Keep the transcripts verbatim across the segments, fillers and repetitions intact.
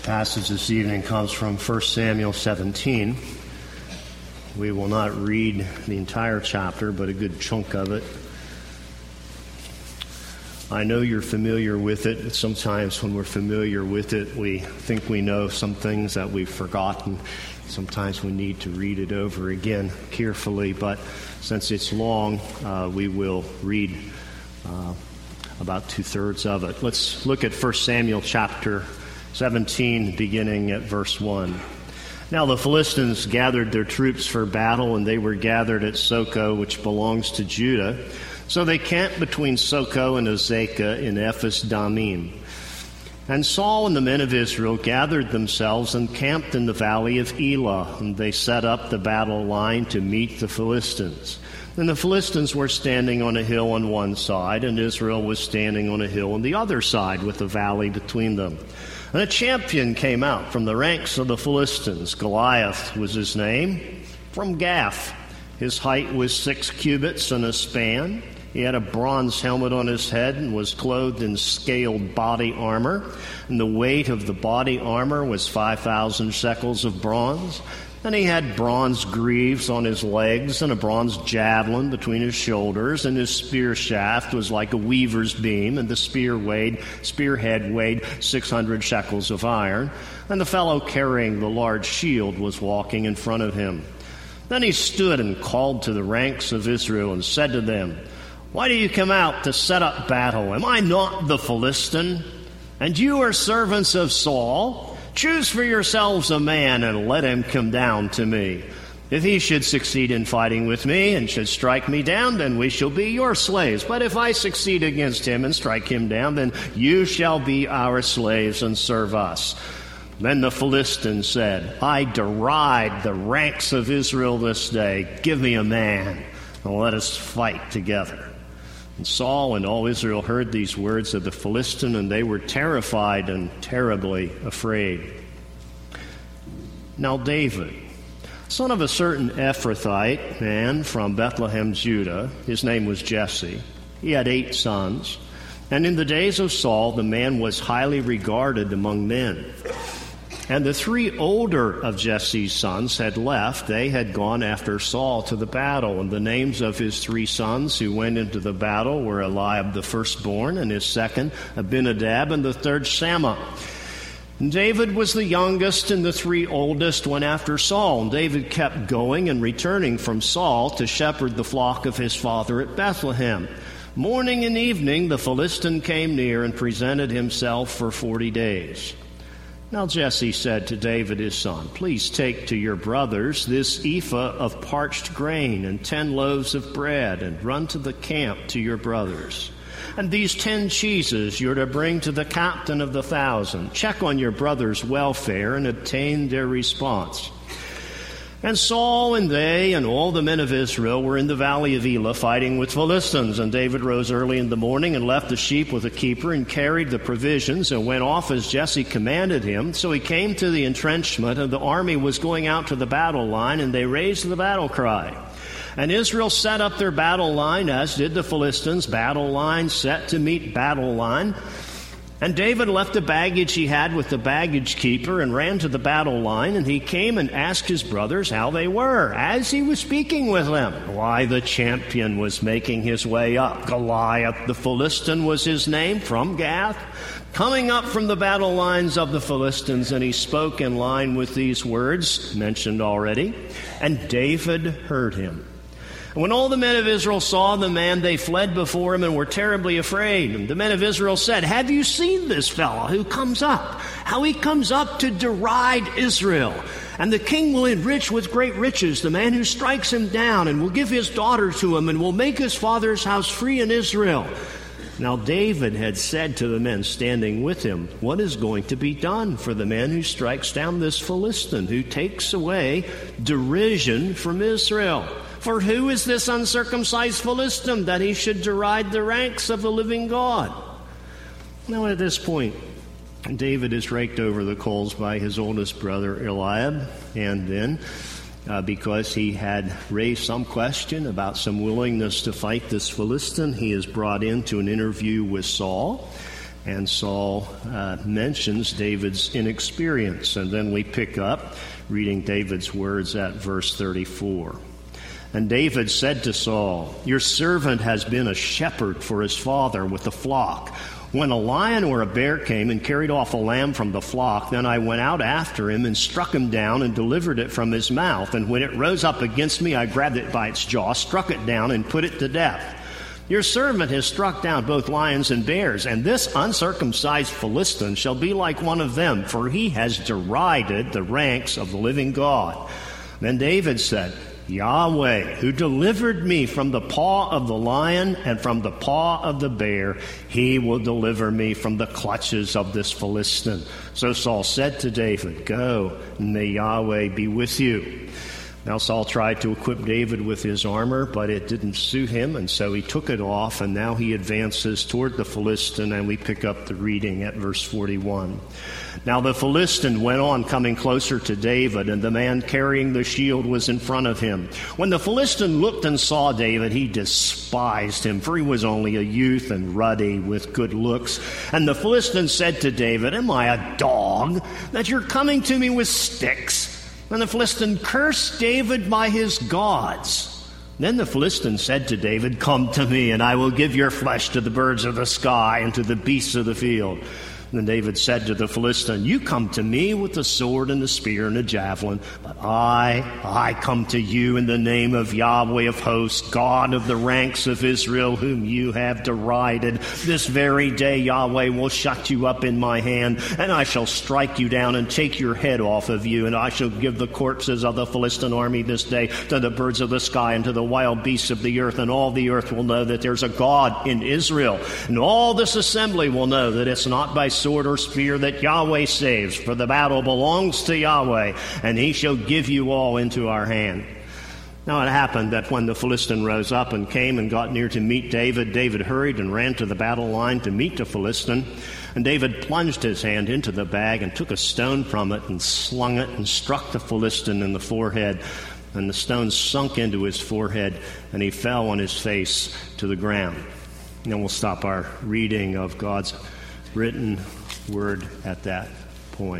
passage this evening comes from First Samuel seventeen. We will not read the entire chapter, but a good chunk of it. I know you're familiar with it. Sometimes when we're familiar with it, we think we know some things that we've forgotten. Sometimes we need to read it over again carefully, but since it's long, uh, we will read uh, about two-thirds of it. Let's look at First Samuel chapter seventeen, beginning at verse one. Now the Philistines gathered their troops for battle, and they were gathered at Socoh, which belongs to Judah. So they camped between Socoh and Azekah in Ephes Dammim. And Saul and the men of Israel gathered themselves and camped in the valley of Elah, and they set up the battle line to meet the Philistines. And the Philistines were standing on a hill on one side, and Israel was standing on a hill on the other side, with a valley between them. And a champion came out from the ranks of the Philistines. Goliath was his name, from Gath. His height was six cubits and a span. He had a bronze helmet on his head and was clothed in scaled body armor. And the weight of the body armor was five thousand shekels of bronze. And he had bronze greaves on his legs and a bronze javelin between his shoulders, and his spear shaft was like a weaver's beam, and the spear weighed, spearhead weighed six hundred shekels of iron. And the fellow carrying the large shield was walking in front of him. Then he stood and called to the ranks of Israel and said to them, "Why do you come out to set up battle? Am I not the Philistine? And you are servants of Saul? Choose for yourselves a man and let him come down to me. If he should succeed in fighting with me and should strike me down, then we shall be your slaves. But if I succeed against him and strike him down, then you shall be our slaves and serve us." Then the Philistine said, "I deride the ranks of Israel this day. Give me a man, and let us fight together." And Saul and all Israel heard these words of the Philistine, and they were terrified and terribly afraid. Now David, son of a certain Ephrathite man from Bethlehem, Judah, his name was Jesse. He had eight sons, and in the days of Saul the man was highly regarded among men. And the three older of Jesse's sons had left. They had gone after Saul to the battle. And the names of his three sons who went into the battle were Eliab the firstborn, and his second Abinadab, and the third Shammah. And David was the youngest, and the three oldest went after Saul. And David kept going and returning from Saul to shepherd the flock of his father at Bethlehem. Morning and evening the Philistine came near and presented himself for forty days. Now Jesse said to David his son, "Please take to your brothers this ephah of parched grain and ten loaves of bread, and run to the camp to your brothers. And these ten cheeses you're to bring to the captain of the thousand. Check on your brothers' welfare and obtain their response." And Saul and they and all the men of Israel were in the valley of Elah fighting with Philistines. And David rose early in the morning and left the sheep with a keeper and carried the provisions and went off as Jesse commanded him. So he came to the entrenchment, and the army was going out to the battle line, and they raised the battle cry. And Israel set up their battle line, as did the Philistines, battle line set to meet battle line. And David left the baggage he had with the baggage keeper and ran to the battle line, and he came and asked his brothers how they were, as he was speaking with them. Why, the champion was making his way up. Goliath the Philistine was his name, from Gath, coming up from the battle lines of the Philistines, and he spoke in line with these words, mentioned already, and David heard him. When all the men of Israel saw the man, they fled before him and were terribly afraid. And the men of Israel said, "Have you seen this fellow who comes up? How he comes up to deride Israel? And the king will enrich with great riches the man who strikes him down, and will give his daughter to him, and will make his father's house free in Israel." Now David had said to the men standing with him, "What is going to be done for the man who strikes down this Philistine, who takes away derision from Israel? For who is this uncircumcised Philistine that he should deride the ranks of the living God?" Now at this point, David is raked over the coals by his oldest brother Eliab, and then uh, because he had raised some question about some willingness to fight this Philistine, he is brought into an interview with Saul. And Saul uh, mentions David's inexperience. And then we pick up reading David's words at verse thirty-four. And David said to Saul, "Your servant has been a shepherd for his father with the flock. When a lion or a bear came and carried off a lamb from the flock, then I went out after him and struck him down and delivered it from his mouth. And when it rose up against me, I grabbed it by its jaw, struck it down, and put it to death. Your servant has struck down both lions and bears, and this uncircumcised Philistine shall be like one of them, for he has derided the ranks of the living God." Then David said, "Yahweh, who delivered me from the paw of the lion and from the paw of the bear, he will deliver me from the clutches of this Philistine." So Saul said to David, "Go, and may Yahweh be with you." Now Saul tried to equip David with his armor, but it didn't suit him, and so he took it off, and now he advances toward the Philistine, and we pick up the reading at verse forty-one. Now the Philistine went on coming closer to David, and the man carrying the shield was in front of him. When the Philistine looked and saw David, he despised him, for he was only a youth and ruddy with good looks. And the Philistine said to David, "Am I a dog that you're coming to me with sticks?" And the Philistine cursed David by his gods. Then the Philistine said to David, "Come to me, and I will give your flesh to the birds of the sky and to the beasts of the field." Then David said to the Philistine, "You come to me with a sword and a spear and a javelin, but I, I come to you in the name of Yahweh of hosts, God of the ranks of Israel, whom you have derided. This very day Yahweh will shut you up in my hand, and I shall strike you down and take your head off of you, and I shall give the corpses of the Philistine army this day to the birds of the sky and to the wild beasts of the earth, and all the earth will know that there's a God in Israel. And all this assembly will know that it's not by sword or spear that Yahweh saves, for the battle belongs to Yahweh, and he shall give you all into our hand." Now it happened that when the Philistine rose up and came and got near to meet David, David hurried and ran to the battle line to meet the Philistine. And David plunged his hand into the bag and took a stone from it and slung it and struck the Philistine in the forehead. And the stone sunk into his forehead, and he fell on his face to the ground. And then we'll stop our reading of God's written word at that point.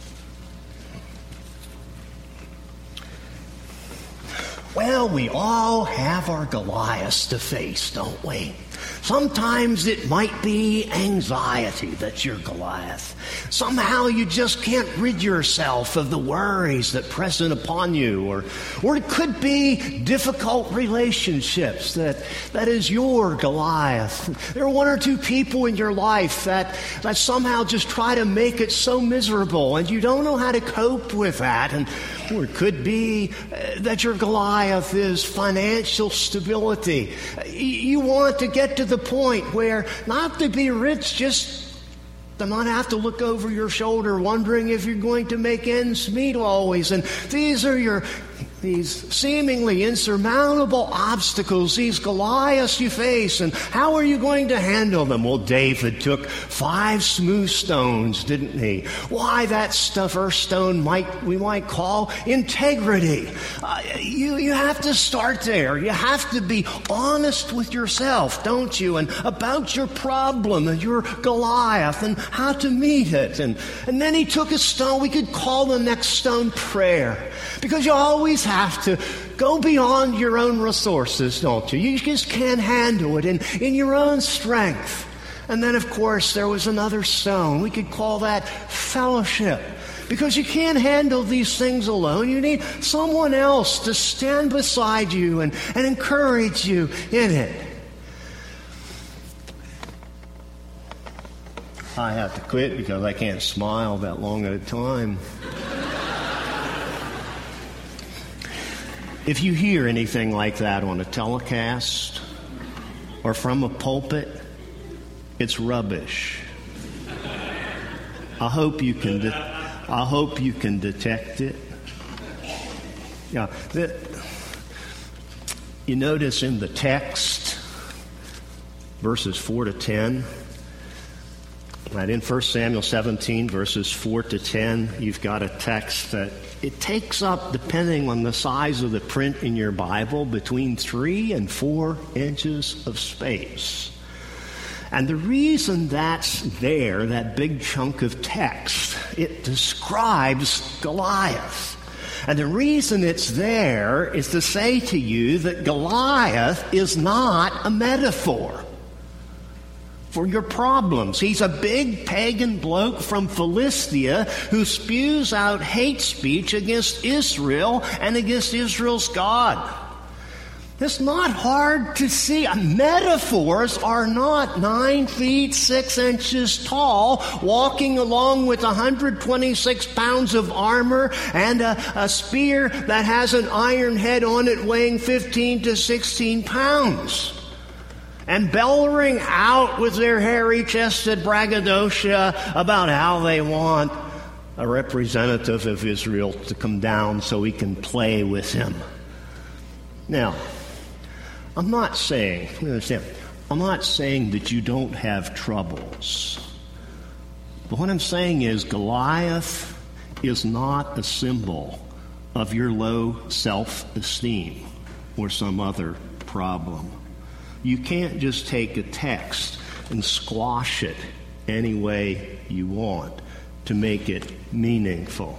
Well, we all have our Goliaths to face, don't we? Sometimes it might be anxiety that's your Goliath. Somehow you just can't rid yourself of the worries that press in upon you. Or, or it could be difficult relationships that, that is your Goliath. There are one or two people in your life that, that somehow just try to make it so miserable, and you don't know how to cope with that. And or it could be that your Goliath is financial stability. You want to get to the point where not to be rich, just to not have to look over your shoulder wondering if you're going to make ends meet always. And these are your these seemingly insurmountable obstacles, these Goliaths you face, and how are you going to handle them? Well, David took five smooth stones, didn't he? Why, that stuff, first stone might we might call integrity. Uh, you, you have to start there. You have to be honest with yourself, don't you? And about your problem and your Goliath and how to meet it. And, and then he took a stone. We could call the next stone prayer, because you always have to go beyond your own resources, don't you? You just can't handle it in, in your own strength. And then, of course, there was another stone. We could call that fellowship, because you can't handle these things alone. You need someone else to stand beside you and, and encourage you in it. I have to quit because I can't smile that long at a time. If you hear anything like that on a telecast or from a pulpit, it's rubbish. I hope you can. De- I hope you can detect it. Yeah, the, you notice in the text, verses four to ten. Right, in First Samuel seventeen, verses four to ten, you've got a text that it takes up, depending on the size of the print in your Bible, between three and four inches of space. And the reason that's there, that big chunk of text, it describes Goliath. And the reason it's there is to say to you that Goliath is not a metaphor for your problems. He's a big pagan bloke from Philistia who spews out hate speech against Israel and against Israel's God. It's not hard to see. Metaphors are not nine feet, six inches tall, walking along with one hundred twenty-six pounds of armor and a, a spear that has an iron head on it weighing fifteen to sixteen pounds. And bellowing out with their hairy-chested braggadocio about how they want a representative of Israel to come down so he can play with him. Now, I'm not saying, you understand, I'm not saying that you don't have troubles. But what I'm saying is Goliath is not a symbol of your low self-esteem or some other problem. You can't just take a text and squash it any way you want to make it meaningful.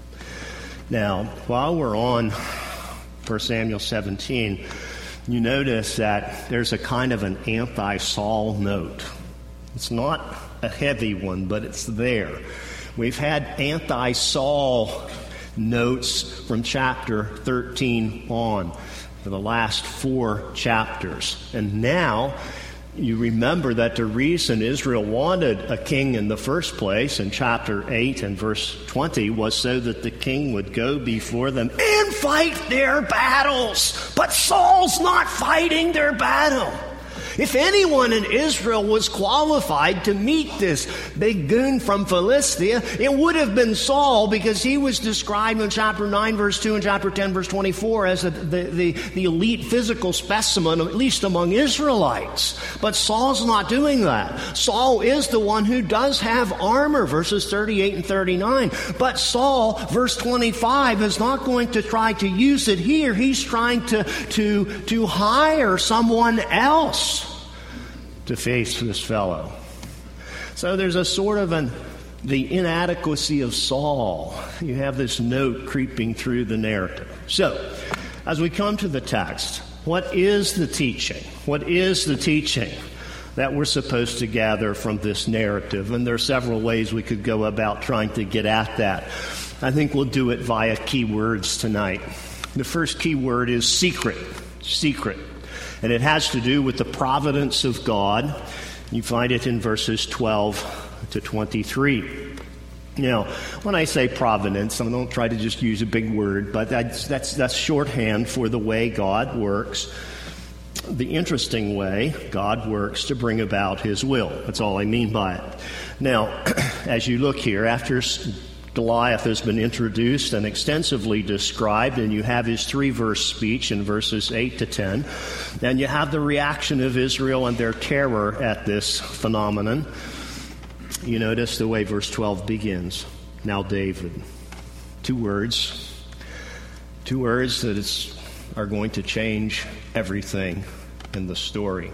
Now, while we're on First Samuel seventeen, you notice that there's a kind of an anti-Saul note. It's not a heavy one, but it's there. We've had anti-Saul notes from chapter thirteen on for the last four chapters. And now you remember that the reason Israel wanted a king in the first place in chapter eight and verse twenty was so that the king would go before them and fight their battles. But Saul's not fighting their battle. If anyone in Israel was qualified to meet this big goon from Philistia, it would have been Saul, because he was described in chapter nine, verse two, and chapter ten, verse twenty-four as a, the, the, the elite physical specimen, at least among Israelites. But Saul's not doing that. Saul is the one who does have armor, verses thirty-eight and thirty-nine. But Saul, verse twenty-five, is not going to try to use it here. He's trying to, to, to hire someone else to face this fellow. So there's a sort of an the inadequacy of Saul. You have this note creeping through the narrative. So, as we come to the text, what is the teaching? What is the teaching that we're supposed to gather from this narrative? And there are several ways we could go about trying to get at that. I think we'll do it via key words tonight. The first key word is secret. Secret. And it has to do with the providence of God. You find it in verses twelve to twenty-three. Now, when I say providence, I don't try to just use a big word, but that's, that's, that's shorthand for the way God works. The interesting way God works to bring about his will. That's all I mean by it. Now, as you look here, after Goliath has been introduced and extensively described, and you have his three-verse speech in verses eight to ten, and you have the reaction of Israel and their terror at this phenomenon. You notice the way verse twelve begins. Now David. Two words. Two words that is, are going to change everything in the story.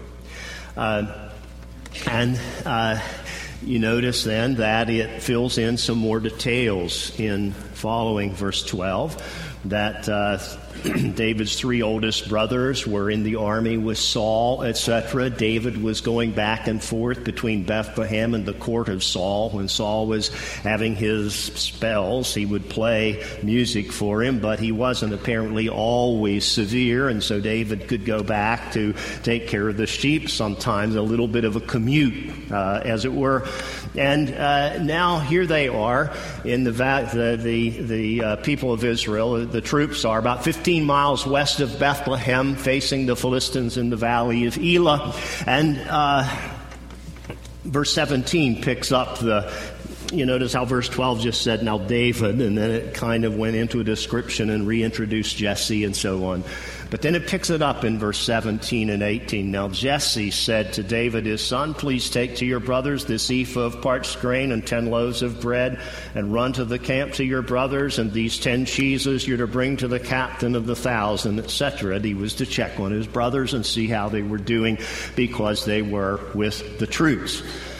Uh, and... Uh, You notice then that it fills in some more details in following verse twelve, that uh, David's three oldest brothers were in the army with Saul, et cetera. David was going back and forth between Bethlehem and the court of Saul. When Saul was having his spells, he would play music for him, but he wasn't apparently always severe, and so David could go back to take care of the sheep, sometimes a little bit of a commute, uh, as it were. And uh, now here they are in the va- the the, the uh, people of Israel. The troops are about fifteen miles west of Bethlehem, facing the Philistines in the valley of Elah. And uh, verse seventeen picks up the. You notice how verse twelve just said, now David, and then it kind of went into a description and reintroduced Jesse and so on. But then it picks it up in verse seventeen and eighteen. Now Jesse said to David his son, please take to your brothers this ephah of parched grain and ten loaves of bread, and run to the camp to your brothers, and these ten cheeses you're to bring to the captain of the thousand, et cetera. And he was to check on his brothers and see how they were doing, because they were with the troops.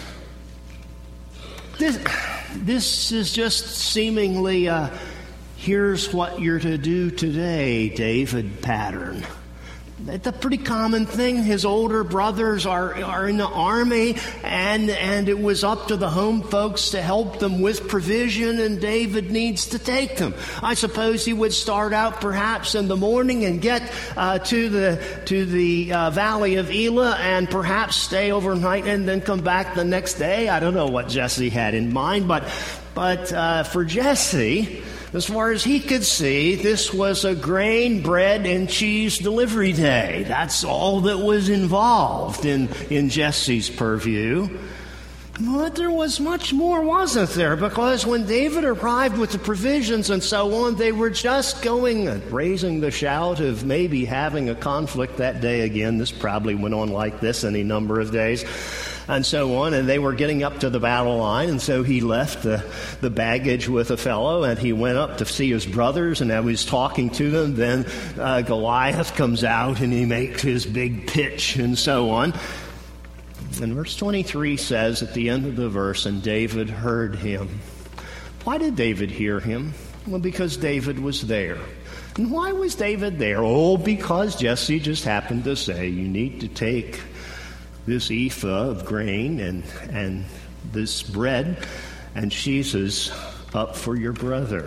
This, this is just seemingly a here's what you're to do today, David pattern. It's a pretty common thing. His older brothers are, are in the army, and, and it was up to the home folks to help them with provision, and David needs to take them. I suppose he would start out perhaps in the morning and get uh, to the to the uh, valley of Elah and perhaps stay overnight and then come back the next day. I don't know what Jesse had in mind, but, but uh, for Jesse, as far as he could see, this was a grain, bread, and cheese delivery day. That's all that was involved in, in Jesse's purview. But there was much more, wasn't there? Because when David arrived with the provisions and so on, they were just going and raising the shout of maybe having a conflict that day again. This probably went on like this any number of days. And so on, and they were getting up to the battle line, and so he left the, the baggage with a fellow, and he went up to see his brothers, and as he was talking to them, then uh, Goliath comes out, and he makes his big pitch, and so on. And verse twenty-three says at the end of the verse, and David heard him. Why did David hear him? Well, because David was there. And why was David there? Oh, because Jesse just happened to say, you need to take this ephah of grain and and this bread and cheeses up for your brother.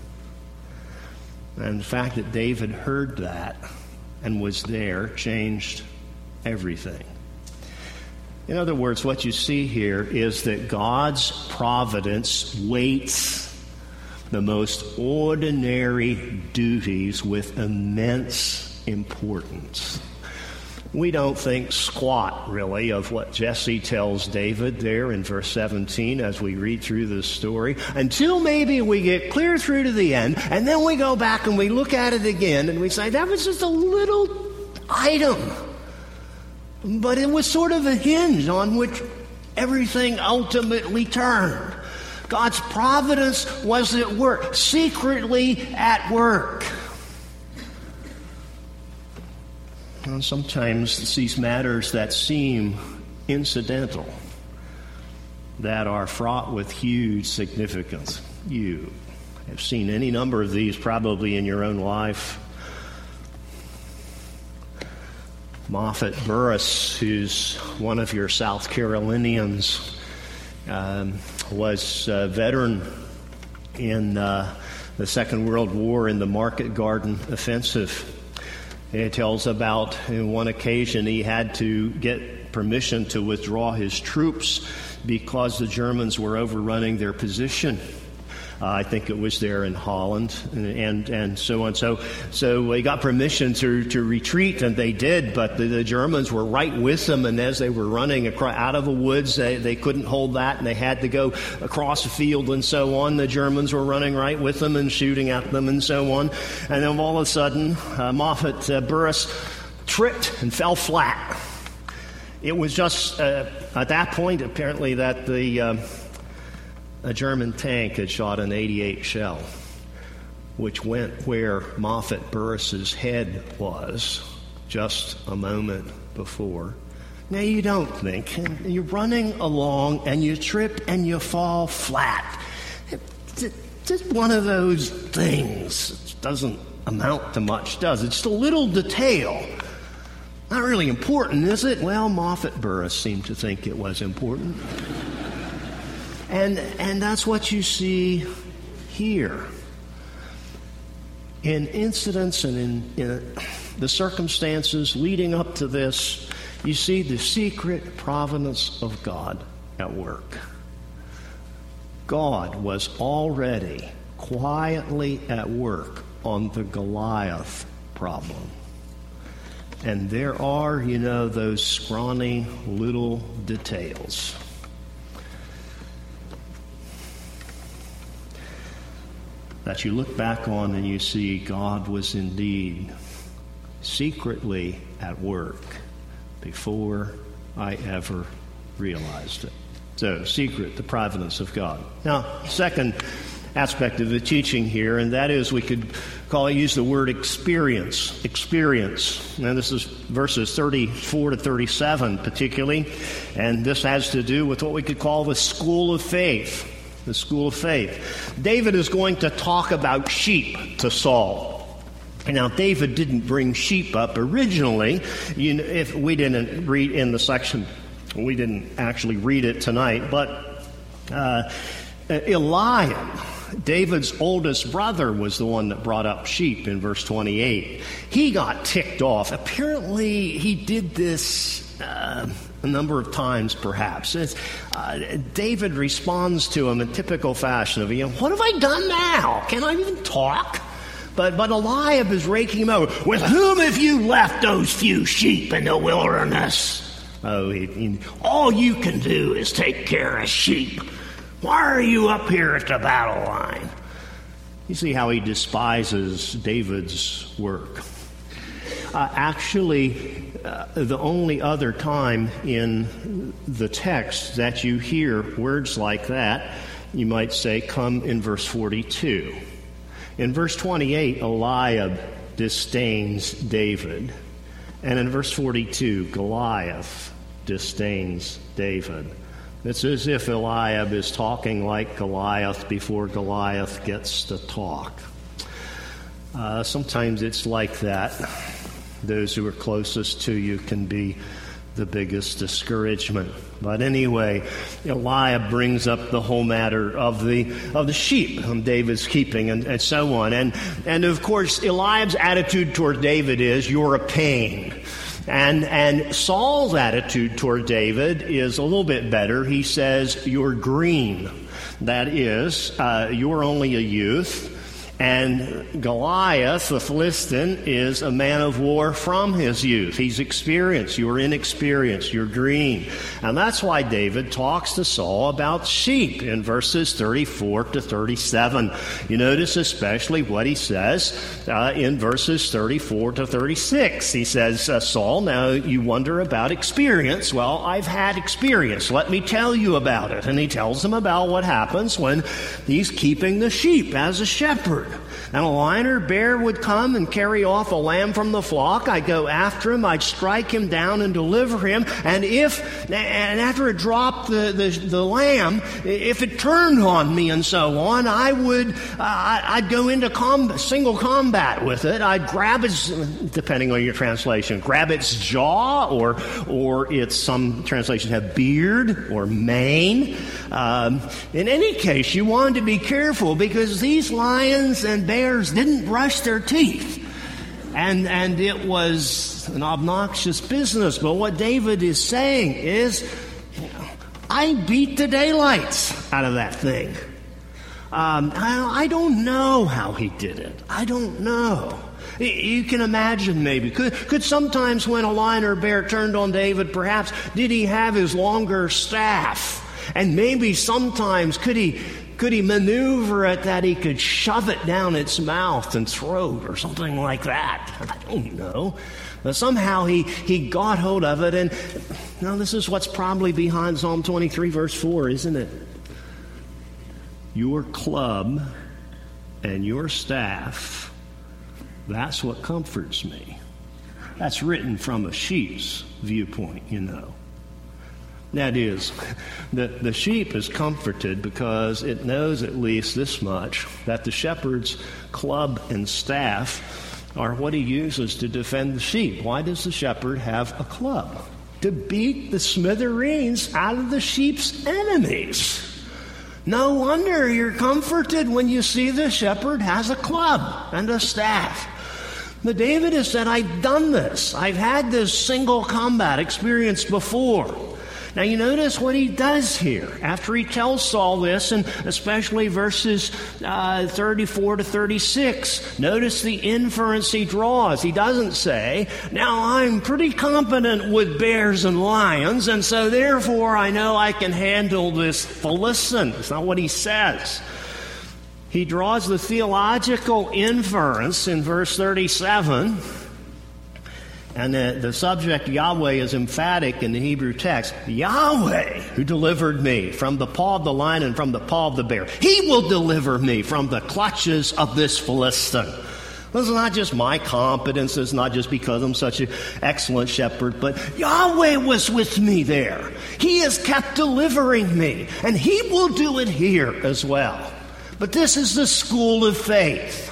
And the fact that David heard that and was there changed everything. In other words, what you see here is that God's providence weights the most ordinary duties with immense importance. We don't think squat, really, of what Jesse tells David there in verse seventeen as we read through this story, until maybe we get clear through to the end, and then we go back and we look at it again, and we say, that was just a little item. But it was sort of a hinge on which everything ultimately turned. God's providence was at work, secretly at work. And sometimes it's these matters that seem incidental, that are fraught with huge significance. You have seen any number of these probably in your own life. Moffett Burris, who's one of your South Carolinians, um, was a veteran in uh, the Second World War in the Market Garden Offensive. It tells about on one occasion he had to get permission to withdraw his troops because the Germans were overrunning their position. Uh, I think it was there in Holland, and, and and so on. So so they got permission to, to retreat, and they did, but the, the Germans were right with them, and as they were running across, out of the woods, they, they couldn't hold that, and they had to go across the field and so on. The Germans were running right with them and shooting at them and so on. And then all of a sudden, uh, Moffett uh, Burris tripped and fell flat. It was just uh, at that point, apparently, that the... Uh, A German tank had shot an eighty-eight shell, which went where Moffett Burris's head was just a moment before. Now, you don't think. You're running along, and you trip, and you fall flat. It's just one of those things. It doesn't amount to much, does it? It's just a little detail. Not really important, is it? Well, Moffett Burris seemed to think it was important. And and that's what you see here. In incidents and in, in the circumstances leading up to this, you see the secret providence of God at work. God was already quietly at work on the Goliath problem. And there are, you know, those scrawny little details. That you look back on and you see God was indeed secretly at work before I ever realized it. So, secret, the providence of God. Now, second aspect of the teaching here, and that is we could call it, use the word experience. Experience. Now, this is verses thirty-four to thirty-seven particularly, and this has to do with what we could call the school of faith. The school of faith. David is going to talk about sheep to Saul. Now, David didn't bring sheep up originally. You know, if we didn't read in the section, we didn't actually read it tonight, but uh, Eliab, David's oldest brother, was the one that brought up sheep in verse twenty-eight. He got ticked off. Apparently, he did this uh, a number of times, perhaps. Uh, David responds to him in typical fashion of, you know, what have I done now? Can I even talk? But but Eliab is raking him over. With whom have you left those few sheep in the wilderness? Oh, he, he, all you can do is take care of sheep. Why are you up here at the battle line? You see how he despises David's work. Uh, actually, uh, the only other time in the text that you hear words like that, you might say, come in verse forty-two. In verse twenty-eight, Eliab disdains David. And in verse forty-two, Goliath disdains David. It's as if Eliab is talking like Goliath before Goliath gets to talk. Uh, sometimes it's like that. Those who are closest to you can be the biggest discouragement. But anyway, Eliab brings up the whole matter of the of the sheep whom David's keeping, and, and so on. And and of course, Eliab's attitude toward David is, you're a pain. And and Saul's attitude toward David is a little bit better. He says, you're green. That is, uh, you're only a youth. And Goliath, the Philistine, is a man of war from his youth. He's experienced. You're inexperienced. You're green. And that's why David talks to Saul about sheep in verses thirty-four to thirty-seven. You notice especially what he says uh, in verses thirty-four to thirty-six. He says, uh, Saul, now you wonder about experience. Well, I've had experience. Let me tell you about it. And he tells him about what happens when he's keeping the sheep as a shepherd. And a lion or bear would come and carry off a lamb from the flock. I'd go after him. I'd strike him down and deliver him. And if, and after it dropped the, the, the lamb, if it turned on me and so on, I would, uh, I'd go into combat, single combat with it. I'd grab its, depending on your translation, grab its jaw, or, or its, some translations have beard or mane. Um, in any case, you wanted to be careful because these lions and bears didn't brush their teeth. And and it was an obnoxious business. But what David is saying is, you know, I beat the daylights out of that thing. Um, I, I don't know how he did it. I don't know. You can imagine maybe. Could, could sometimes when a lion or bear turned on David, perhaps, did he have his longer staff? And maybe sometimes could he could he maneuver it that he could shove it down its mouth and throat or something like that? I don't know. But somehow he, he got hold of it. And now this is what's probably behind Psalm twenty-three, verse four, isn't it? Your club and your staff, that's what comforts me. That's written from a sheep's viewpoint, you know. That is, the, the sheep is comforted because it knows at least this much, that the shepherd's club and staff are what he uses to defend the sheep. Why does the shepherd have a club? To beat the smithereens out of the sheep's enemies. No wonder you're comforted when you see the shepherd has a club and a staff. But David has said, I've done this. I've had this single combat experience before. Now you notice what he does here. After he tells Saul this, and especially verses uh, thirty-four to thirty-six, notice the inference he draws. He doesn't say, now I'm pretty competent with bears and lions, and so therefore I know I can handle this Philistine. That's not what he says. He draws the theological inference in verse thirty-seven And the, the subject Yahweh is emphatic in the Hebrew text. Yahweh, who delivered me from the paw of the lion and from the paw of the bear. He will deliver me from the clutches of this Philistine. This is not just my competence. It's not just because I'm such an excellent shepherd. But Yahweh was with me there. He has kept delivering me. And He will do it here as well. But this is the school of faith.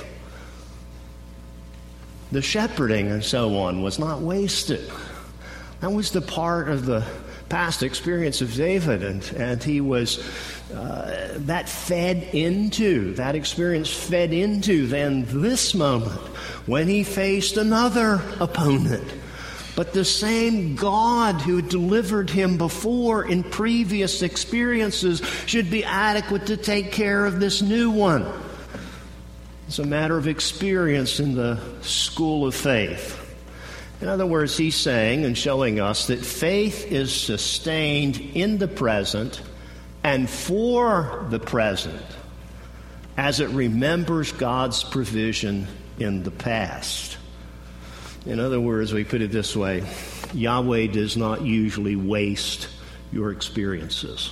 The shepherding and so on was not wasted. That was the part of the past experience of David, and, and he was, uh, that fed into, that experience fed into then this moment when he faced another opponent. But the same God who delivered him before in previous experiences should be adequate to take care of this new one. It's a matter of experience in the school of faith. In other words, he's saying and showing us that faith is sustained in the present and for the present as it remembers God's provision in the past. In other words, we put it this way, Yahweh does not usually waste your experiences.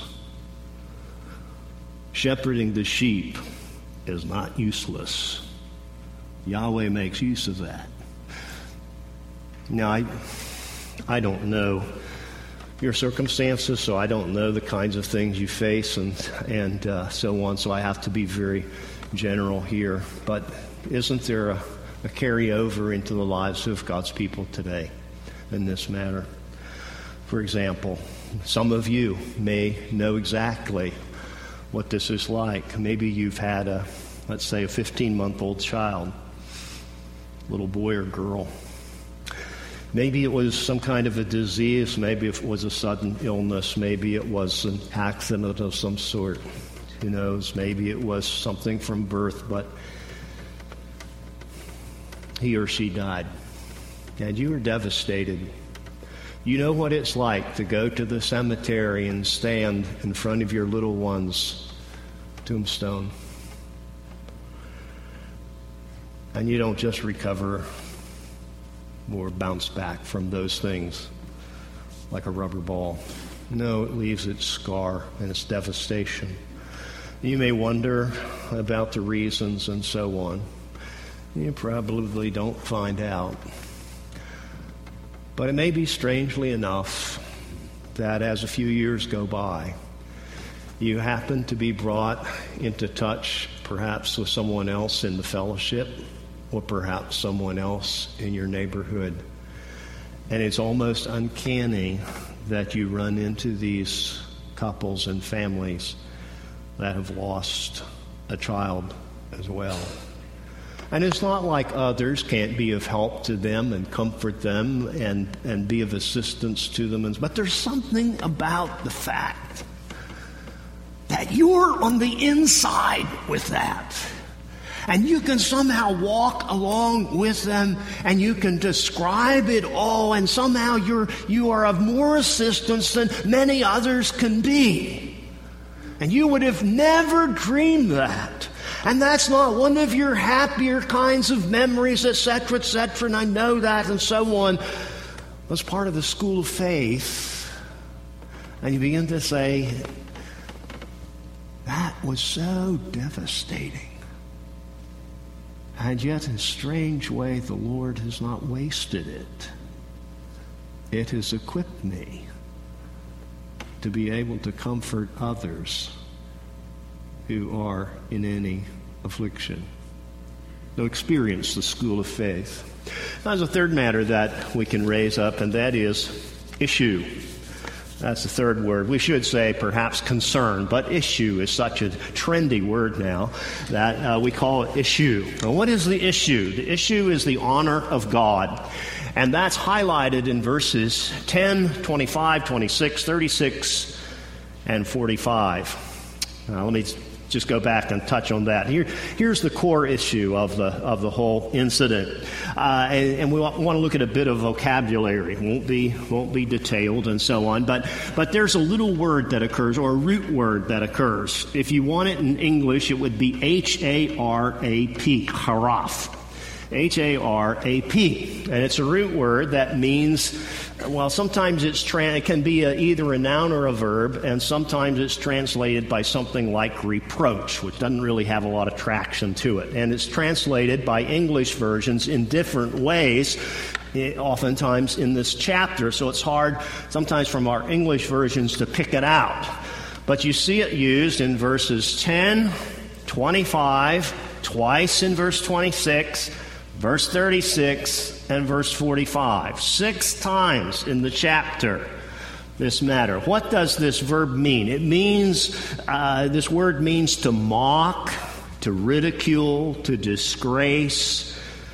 Shepherding the sheep is not useless. Yahweh makes use of that. Now, I, I don't know your circumstances, so I don't know the kinds of things you face and, and uh, so on, so I have to be very general here. But isn't there a, a carryover into the lives of God's people today in this matter? For example, some of you may know exactly what this is like. Maybe you've had a, let's say, a fifteen-month-old child, little boy or girl. Maybe it was some kind of a disease. Maybe it was a sudden illness. Maybe it was an accident of some sort. Who knows? Maybe it was something from birth, but he or she died. And you were devastated. You know what it's like to go to the cemetery and stand in front of your little one's tombstone. And you don't just recover or bounce back from those things like a rubber ball. No, it leaves its scar and its devastation. You may wonder about the reasons and so on. You probably don't find out. But it may be strangely enough that as a few years go by, you happen to be brought into touch perhaps with someone else in the fellowship or perhaps someone else in your neighborhood. And it's almost uncanny that you run into these couples and families that have lost a child as well. And it's not like others can't be of help to them and comfort them and, and be of assistance to them. But there's something about the fact that you're on the inside with that. And you can somehow walk along with them and you can describe it all, and somehow you're, you are of more assistance than many others can be. And you would have never dreamed that. And that's not one of your happier kinds of memories, et cetera, et cetera, and I know that, and so on. That's part of the school of faith. And you begin to say, that was so devastating. And yet, in a strange way, the Lord has not wasted it. It has equipped me to be able to comfort others who are in any affliction. So experience the school of faith. Now, there's a third matter that we can raise up, and that is issue. That's the third word. We should say perhaps concern, but issue is such a trendy word now that uh, we call it issue. Now, what is the issue? The issue is the honor of God. And that's highlighted in verses ten, twenty-five, twenty-six, thirty-six, and forty-five. Now, let me just go back and touch on that. Here, here's the core issue of the of the whole incident, uh, and, and we want to look at a bit of vocabulary. It won't be won't be detailed and so on, but but there's a little word that occurs, or a root word that occurs. If you want it in English, it would be H A R A P, haraph. H A R A P. And it's a root word that means, well, sometimes it's tra- it can be a, either a noun or a verb, and sometimes it's translated by something like reproach, which doesn't really have a lot of traction to it. And it's translated by English versions in different ways, oftentimes in this chapter, so it's hard sometimes from our English versions to pick it out. But you see it used in verses ten, twenty-five, twice in verse twenty-six, verse thirty-six, and verse forty-five. Six times in the chapter, this matter. What does this verb mean? It means, uh, this word means to mock, to ridicule, to disgrace,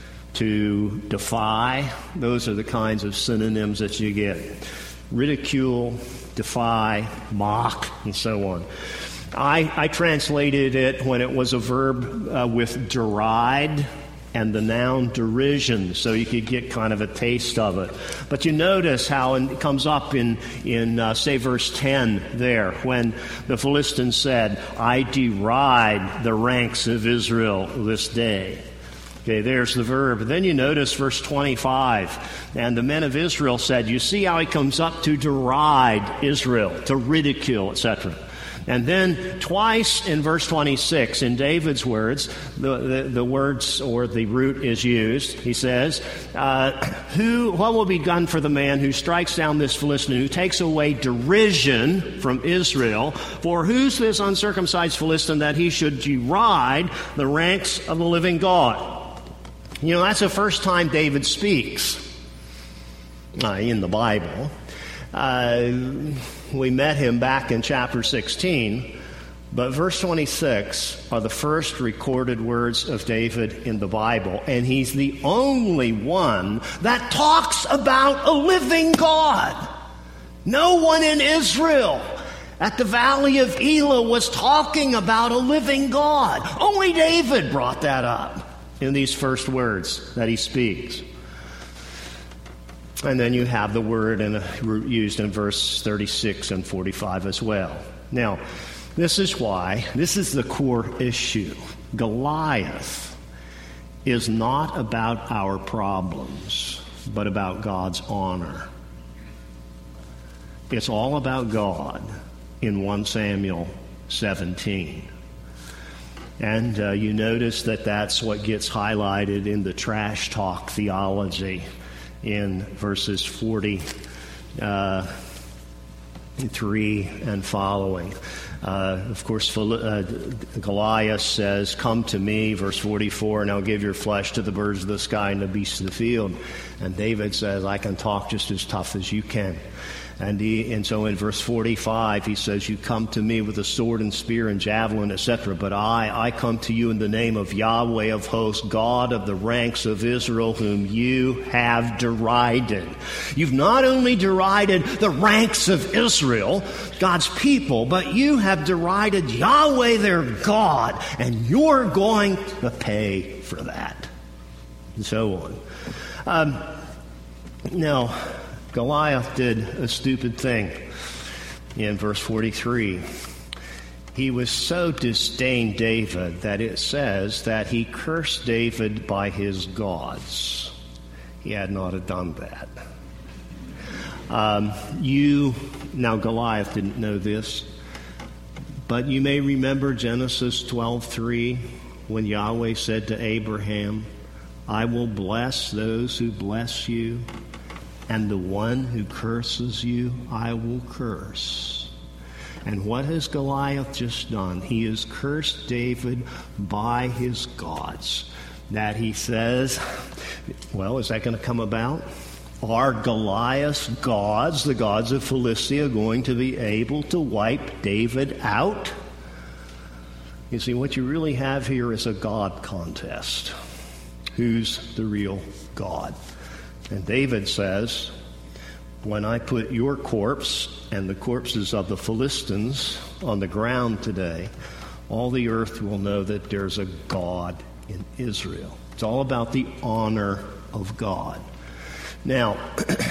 to defy. Those are the kinds of synonyms that you get. Ridicule, defy, mock, and so on. I, I translated it when it was a verb uh, with deride and the noun derision, so you could get kind of a taste of it. But you notice how it comes up in, in uh, say, verse ten there, when the Philistines said, I deride the ranks of Israel this day. Okay, there's the verb. Then you notice verse twenty-five. And the men of Israel said, you see how he comes up to deride Israel, to ridicule, et cetera. And then twice in verse twenty-six, in David's words, the, the, the words or the root is used. He says, uh, "Who? What will be done for the man who strikes down this Philistine, who takes away derision from Israel? For who's this uncircumcised Philistine that he should deride the ranks of the living God?" You know, that's the first time David speaks uh, in the Bible. Uh, we met him back in chapter sixteen, but verse twenty-six are the first recorded words of David in the Bible, and he's the only one that talks about a living God. No one in Israel at the Valley of Elah was talking about a living God. Only David brought that up in these first words that he speaks. And then you have the word in, used in verse thirty-six and forty-five as well. Now, this is why, this is the core issue. Goliath is not about our problems, but about God's honor. It's all about God in First Samuel seventeen. And uh, you notice that that's what gets highlighted in the trash talk theology in verses forty-three and following. Uh, of course, uh, Goliath says, "Come to me," verse forty-four, "and I'll give your flesh to the birds of the sky and the beasts of the field." And David says, "I can talk just as tough as you can." And he, and so in verse forty-five, he says, "You come to me with a sword and spear and javelin, et cetera. But I, I come to you in the name of Yahweh of hosts, God of the ranks of Israel, whom you have derided." You've not only derided the ranks of Israel, God's people, but you have derided Yahweh their God, and you're going to pay for that. And so on. Um, now, Goliath did a stupid thing in verse forty-three. He was so disdained David that it says that he cursed David by his gods. He had not have done that. Um, you, now Goliath didn't know this, but you may remember Genesis twelve three, when Yahweh said to Abraham, "I will bless those who bless you, and the one who curses you, I will curse." And what has Goliath just done? He has cursed David by his gods. That he says, well, is that going to come about? Are Goliath's gods, the gods of Philistia, going to be able to wipe David out? You see, what you really have here is a God contest. Who's the real God? And David says, when I put your corpse and the corpses of the Philistines on the ground today, all the earth will know that there's a God in Israel. It's all about the honor of God. Now,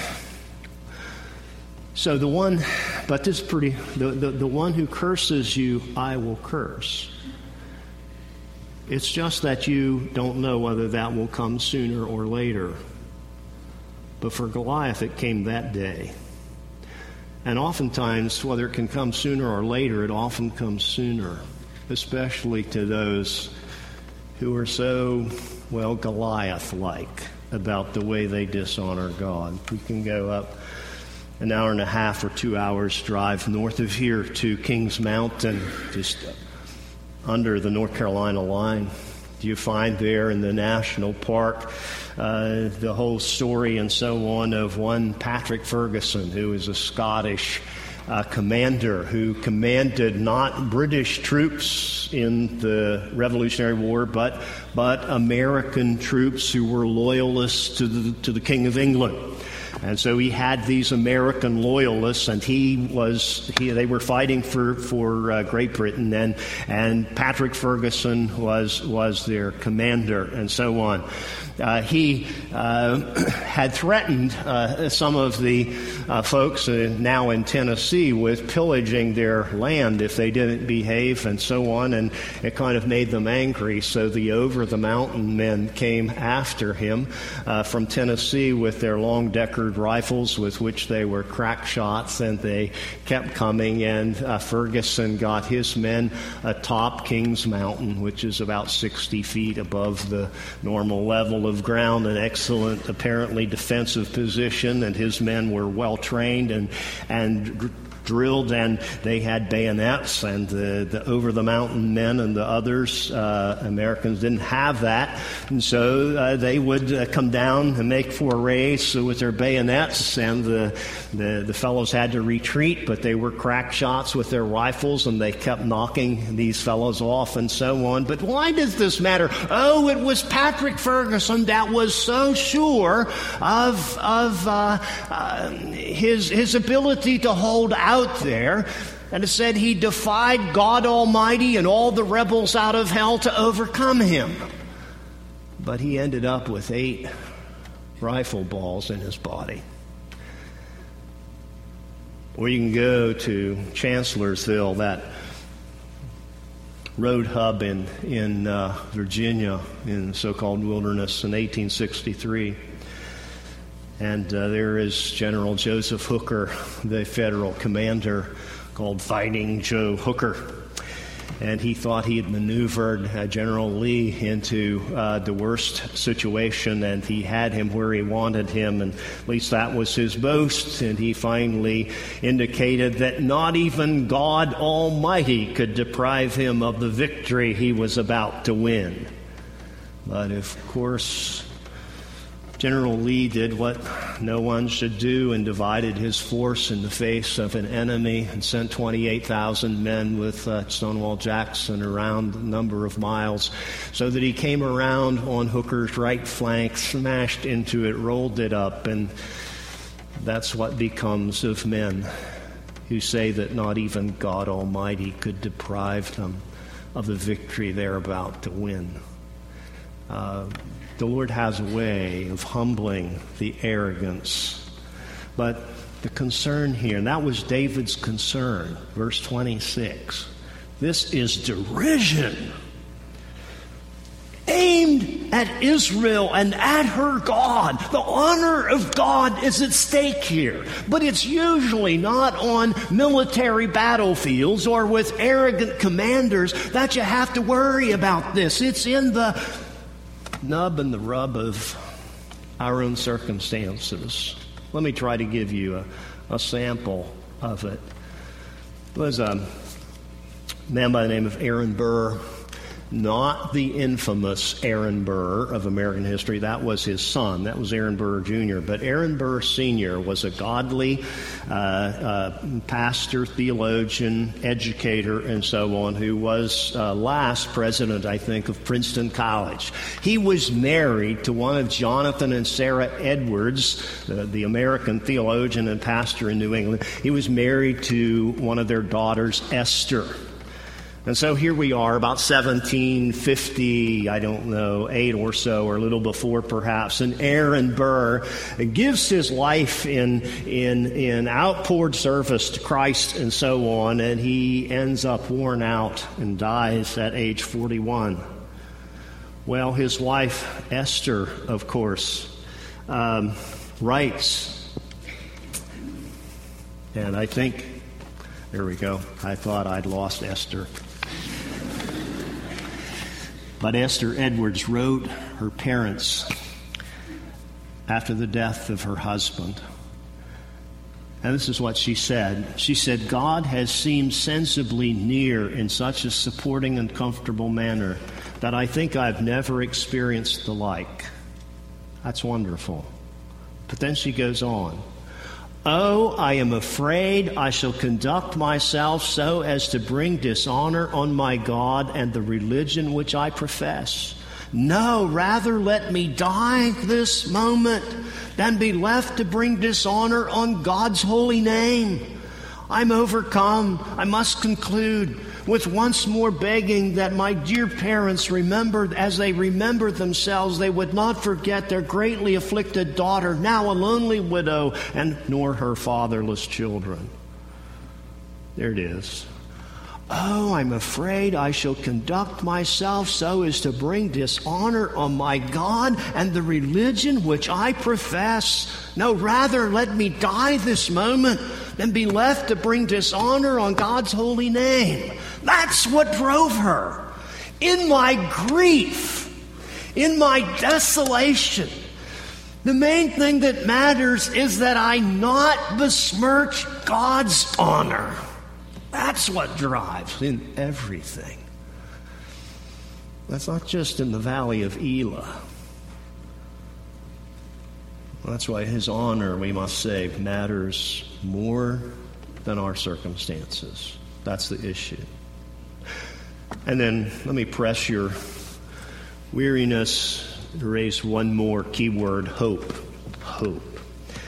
so the one, but this is pretty, the, the, the one who curses you, I will curse. It's just that you don't know whether that will come sooner or later. But for Goliath, it came that day. And oftentimes, whether it can come sooner or later, it often comes sooner, especially to those who are so, well, Goliath-like about the way they dishonor God. We can go up an hour and a half or two hours drive north of here to Kings Mountain, just under the North Carolina line. You find there in the national park uh, the whole story and so on of one Patrick Ferguson, who is a Scottish uh, commander who commanded not British troops in the Revolutionary War, but but American troops who were loyalists to the to the King of England. And so he had these American loyalists, and he was he, they were fighting for for uh, Great Britain, and and Patrick Ferguson was was their commander, and so on. Uh, he uh, had threatened uh, some of the uh, folks uh, now in Tennessee with pillaging their land if they didn't behave, and so on, and it kind of made them angry. So the over-the-mountain men came after him uh, from Tennessee with their long Deckard rifles with which they were crack shots, and they kept coming, and uh, Ferguson got his men atop Kings Mountain, which is about sixty feet above the normal level of ground, an excellent, apparently defensive position, and his men were well trained and and drilled, and they had bayonets, and the, the over-the-mountain men and the others, uh, Americans, didn't have that, and so uh, they would uh, come down and make forays with their bayonets, and the, the the fellows had to retreat, but they were crack shots with their rifles, and they kept knocking these fellows off, and so on. But why does this matter? Oh, it was Patrick Ferguson that was so sure of of uh, uh, his his ability to hold out there, and it said he defied God Almighty and all the rebels out of hell to overcome him. But he ended up with eight rifle balls in his body. Or you can go to Chancellorsville, that road hub in, in uh, Virginia, in the so-called wilderness, in eighteen sixty-three. And uh, there is General Joseph Hooker, the federal commander, called Fighting Joe Hooker. And he thought he had maneuvered uh, General Lee into uh, the worst situation, and he had him where he wanted him, and at least that was his boast. And he finally indicated that not even God Almighty could deprive him of the victory he was about to win. But of course, General Lee did what no one should do and divided his force in the face of an enemy and sent twenty-eight thousand men with uh, Stonewall Jackson around a number of miles, so that he came around on Hooker's right flank, smashed into it, rolled it up, and that's what becomes of men who say that not even God Almighty could deprive them of the victory they're about to win. Uh, The Lord has a way of humbling the arrogance. But the concern here, and that was David's concern, verse twenty-six. This is derision aimed at Israel and at her God. The honor of God is at stake here. But it's usually not on military battlefields or with arrogant commanders that you have to worry about this. It's in the nub and the rub of our own circumstances. Let me try to give you a, a sample of it. There was a man by the name of Aaron Burr, not the infamous Aaron Burr of American history. That was his son. That was Aaron Burr Junior But Aaron Burr Senior was a godly uh, uh, pastor, theologian, educator, and so on, who was uh, last president, I think, of Princeton College. He was married to one of Jonathan and Sarah Edwards, uh, the American theologian and pastor in New England. He was married to one of their daughters, Esther. And so here we are, about seventeen fifty, I don't know, eight or so, or a little before perhaps, and Aaron Burr gives his life in in in outpoured service to Christ and so on, and he ends up worn out and dies at age forty-one. Well, his wife, Esther, of course, um, writes, and I think, there we go, I thought I'd lost Esther. But Esther Edwards wrote her parents after the death of her husband. And this is what she said. She said, God has seemed sensibly near in such a supporting and comfortable manner that I think I've never experienced the like. That's wonderful. But then she goes on. Oh, I am afraid I shall conduct myself so as to bring dishonor on my God and the religion which I profess. No, rather let me die this moment than be left to bring dishonor on God's holy name. I'm overcome, I must conclude, with once more begging that my dear parents remembered as they remembered themselves, they would not forget their greatly afflicted daughter, now a lonely widow, and nor her fatherless children. There it is. Oh, I'm afraid I shall conduct myself so as to bring dishonor on my God and the religion which I profess. No, rather let me die this moment than be left to bring dishonor on God's holy name. That's what drove her. In my grief, in my desolation, the main thing that matters is that I not besmirch God's honor. That's what drives in everything. That's not just in the valley of Elah. That's why his honor, we must say, matters more than our circumstances. That's the issue. And then let me press your weariness to raise one more key word, hope. Hope.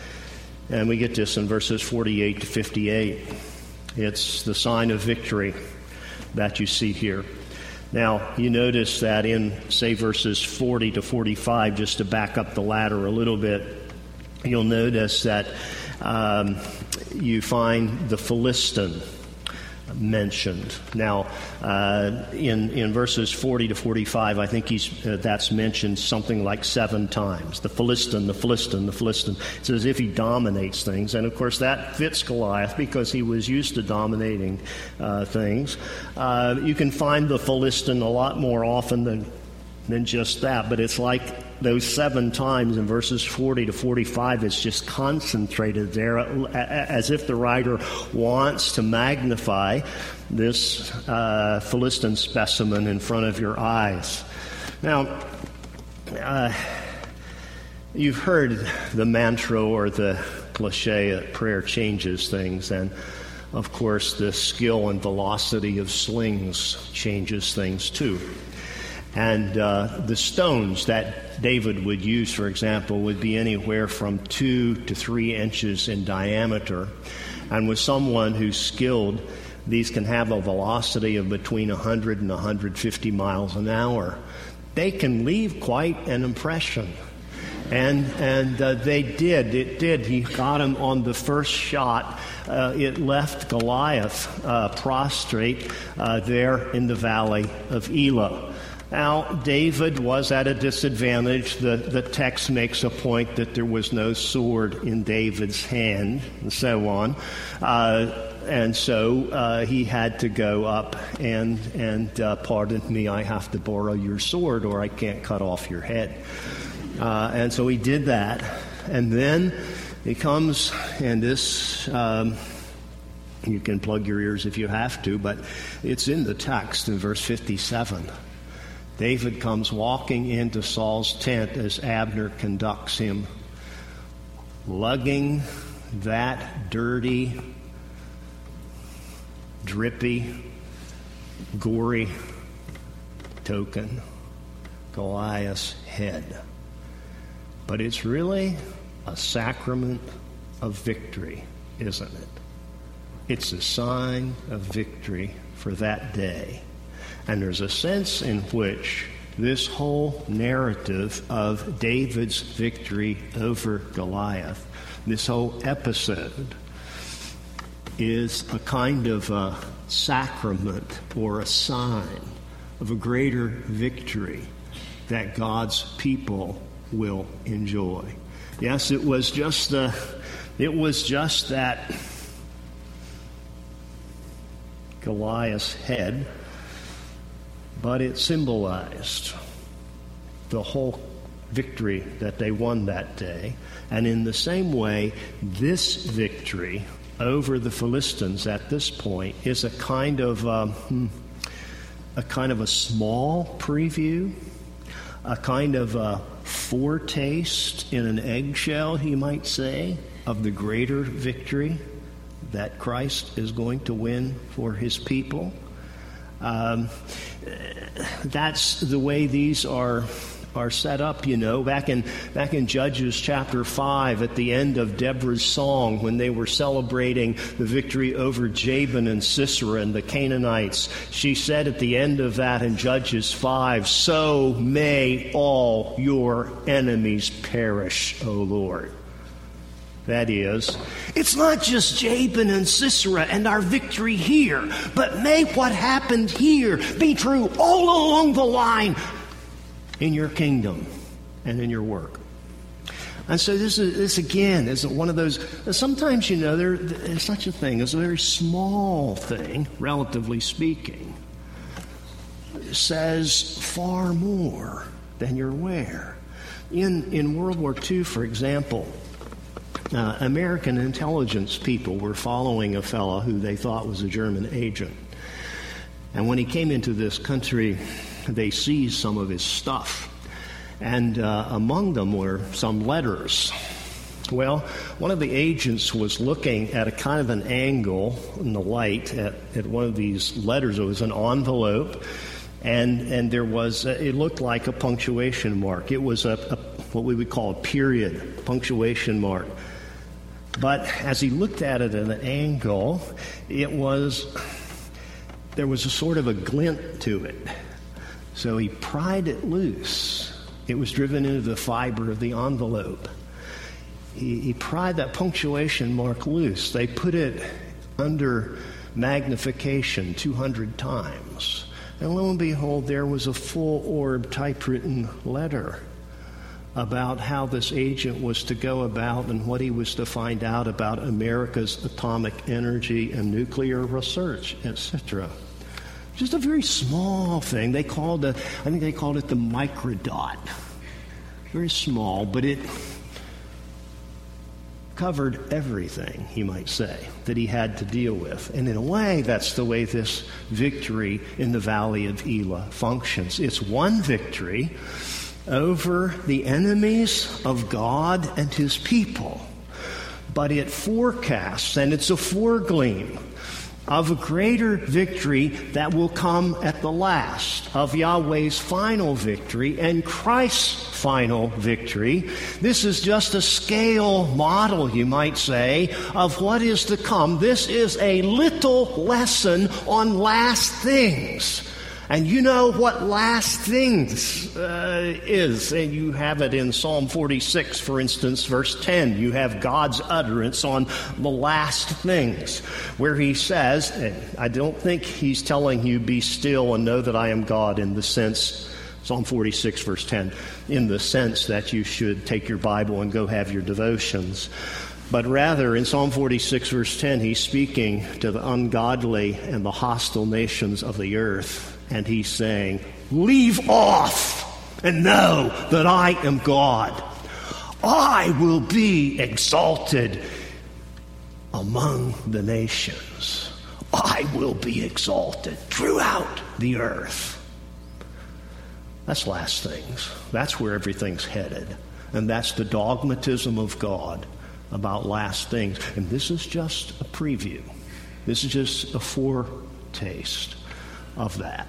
And we get this in verses forty-eight to fifty-eight. It's the sign of victory that you see here. Now, you notice that in, say, verses forty to forty-five, just to back up the ladder a little bit, you'll notice that um, you find the Philistine mentioned. Now, uh, in in verses forty to forty-five, I think he's uh, that's mentioned something like seven times. The Philistine, the Philistine, the Philistine. It's as if he dominates things, and of course that fits Goliath because he was used to dominating uh, things. Uh, you can find the Philistine a lot more often than than just that, but it's like those seven times in verses forty to forty-five, it's just concentrated there as if the writer wants to magnify this uh, Philistine specimen in front of your eyes. Now, uh, you've heard the mantra or the cliche that prayer changes things, and of course the skill and velocity of slings changes things too. And uh, the stones that David would use, for example, would be anywhere from two to three inches in diameter. And with someone who's skilled, these can have a velocity of between one hundred and one hundred fifty miles an hour. They can leave quite an impression. And and uh, they did. It did. He got him on the first shot. Uh, it left Goliath uh, prostrate uh, there in the valley of Elah. Now, David was at a disadvantage. The, the text makes a point that there was no sword in David's hand, and so on. Uh, and so uh, he had to go up and, and uh, pardon me, I have to borrow your sword or I can't cut off your head. Uh, and so he did that. And then he comes, and this, um, you can plug your ears if you have to, but it's in the text in verse fifty-seven. David comes walking into Saul's tent as Abner conducts him, lugging that dirty, drippy, gory token, Goliath's head. But it's really a sacrament of victory, isn't it? It's a sign of victory for that day. And there's a sense in which this whole narrative of David's victory over Goliath, this whole episode, is a kind of a sacrament or a sign of a greater victory that God's people will enjoy. Yes, it was just the, it was just that Goliath's head, but it symbolized the whole victory that they won that day. And in the same way, this victory over the Philistines at this point is a kind of um, a kind of a small preview, a kind of a foretaste in an eggshell, you might say, of the greater victory that Christ is going to win for his people. Um, that's the way these are are set up, you know. Back in back in Judges chapter five, at the end of Deborah's song, when they were celebrating the victory over Jabin and Sisera and the Canaanites, she said at the end of that in Judges five, "So may all your enemies perish, O Lord." That is, it's not just Jabin and Sisera and our victory here, but may what happened here be true all along the line in your kingdom and in your work. And so this is this again is one of those. Sometimes, you know, there, there's such a thing as a very small thing, relatively speaking, says far more than you're aware. In in World War Two, for example, uh, American intelligence people were following a fellow who they thought was a German agent, and when he came into this country, they seized some of his stuff, and uh, among them were some letters. Well, one of the agents was looking at a kind of an angle in the light at, at one of these letters. It was an envelope, and and there was a, it looked like a punctuation mark. It was a, a what we would call a period punctuation mark. But as he looked at it at an angle, it was there was a sort of a glint to it. So he pried it loose. It was driven into the fiber of the envelope. He, he pried that punctuation mark loose. They put it under magnification two hundred times. And lo and behold, there was a full-orb typewritten letter about how this agent was to go about and what he was to find out about America's atomic energy and nuclear research, et cetera. Just a very small thing. They called it, I think they called it the microdot. Very small, but it covered everything, he might say, that he had to deal with. And in a way, that's the way this victory in the Valley of Elah functions. It's one victory over the enemies of God and his people. But it forecasts, and it's a foregleam of a greater victory that will come at the last, of Yahweh's final victory and Christ's final victory. This is just a scale model, you might say, of what is to come. This is a little lesson on last things. And you know what last things uh, is. And you have it in Psalm forty-six, for instance, verse ten. You have God's utterance on the last things, where he says, and I don't think he's telling you, be still and know that I am God in the sense, Psalm forty-six, verse ten, in the sense that you should take your Bible and go have your devotions. But rather, in Psalm forty-six, verse ten, he's speaking to the ungodly and the hostile nations of the earth. And he's saying, leave off and know that I am God. I will be exalted among the nations. I will be exalted throughout the earth. That's last things. That's where everything's headed. And that's the dogmatism of God about last things. And this is just a preview. This is just a foretaste of that.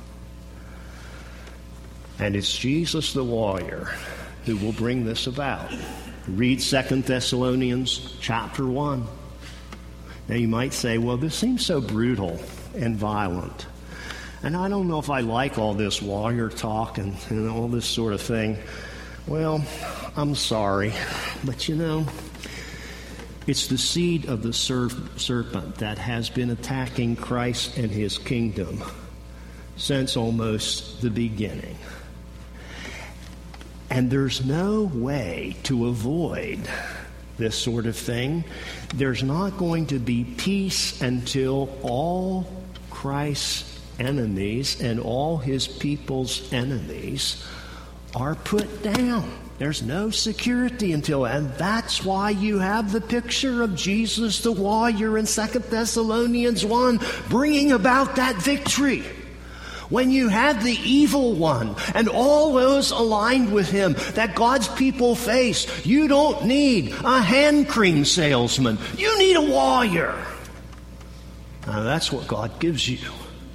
And it's Jesus the warrior who will bring this about. Read Second Thessalonians chapter one. Now you might say, well, this seems so brutal and violent. And I don't know if I like all this warrior talk and, and all this sort of thing. Well, I'm sorry. But you know, it's the seed of the serp- serpent that has been attacking Christ and his kingdom since almost the beginning. And there's no way to avoid this sort of thing. There's not going to be peace until all Christ's enemies and all his people's enemies are put down. There's no security until, and that's why you have the picture of Jesus the warrior in Second Thessalonians one, bringing about that victory. When you have the evil one and all those aligned with him that God's people face, you don't need a hand cream salesman. You need a warrior. Now that's what God gives you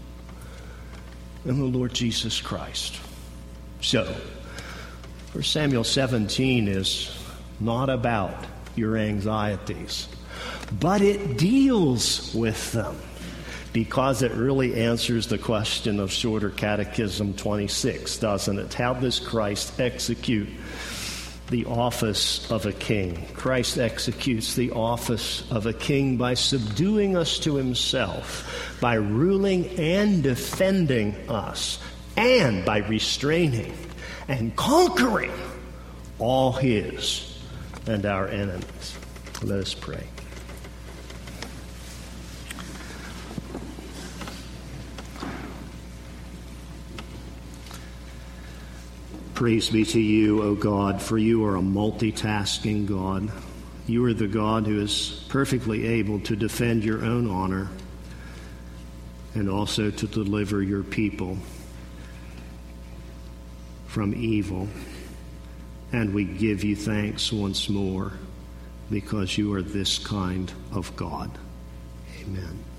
in the Lord Jesus Christ. So, First Samuel seventeen is not about your anxieties, but it deals with them, because it really answers the question of Shorter Catechism twenty-six, doesn't it? How does Christ execute the office of a king? Christ executes the office of a king by subduing us to himself, by ruling and defending us, and by restraining and conquering all his and our enemies. Let us pray. Praise be to you, O God, for you are a multitasking God. You are the God who is perfectly able to defend your own honor and also to deliver your people from evil. And we give you thanks once more because you are this kind of God. Amen.